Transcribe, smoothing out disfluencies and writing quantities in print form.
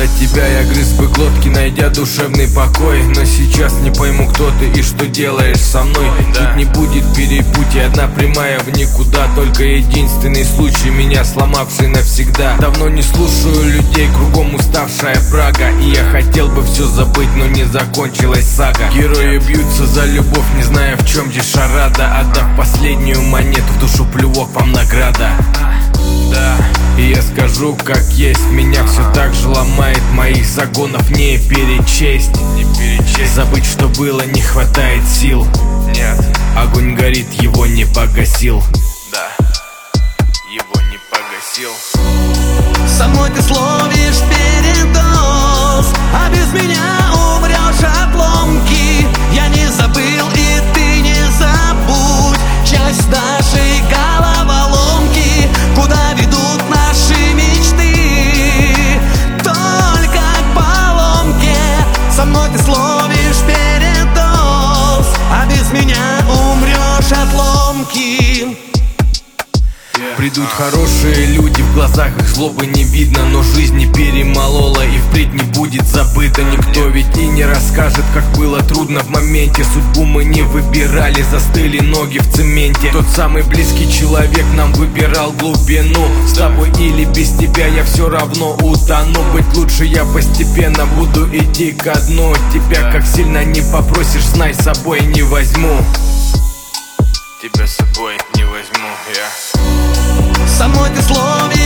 тебя я грыз бы глотки, найдя душевный покой. Но сейчас не пойму, кто ты и что делаешь со мной. Тут не будет перепутья, одна прямая в никуда. Только единственный случай, меня сломавший навсегда. Давно не слушаю людей, кругом уставшая Прага. И я хотел бы все забыть, но не закончилась сага. Герои бьются за любовь, не зная в чем здесь шарада. Отдав последнюю монету, в душу плювок вам награда. Да, и я скажу как есть, меня все так же ломает, моих загонов не перечесть. Забыть, что было, не хватает сил. Нет, огонь горит, его не погасил. Да, его не погасил. Со мной ты словишь передоз, а без меня умрешь от ломки. Я не забыл, и ты не забудь часть нашей головоломки. Куда ведут наши мечты? Только к поломке. Со мной ты словишь передоз, а без меня умрешь от ломки. Придут хорошие люди, в глазах их злобы не видно. Но жизнь не перемолола и впредь не будет забыто. Никто ведь и не расскажет, как было трудно в моменте. Судьбу мы не выбирали, застыли ноги в цементе. Тот самый близкий человек нам выбирал глубину. С тобой или без тебя я все равно утону. Быть лучше я постепенно буду идти ко дну. Тебя как сильно не попросишь, знай, с собой не возьму. Тебя с собой не возьму я. Со мной ты словишь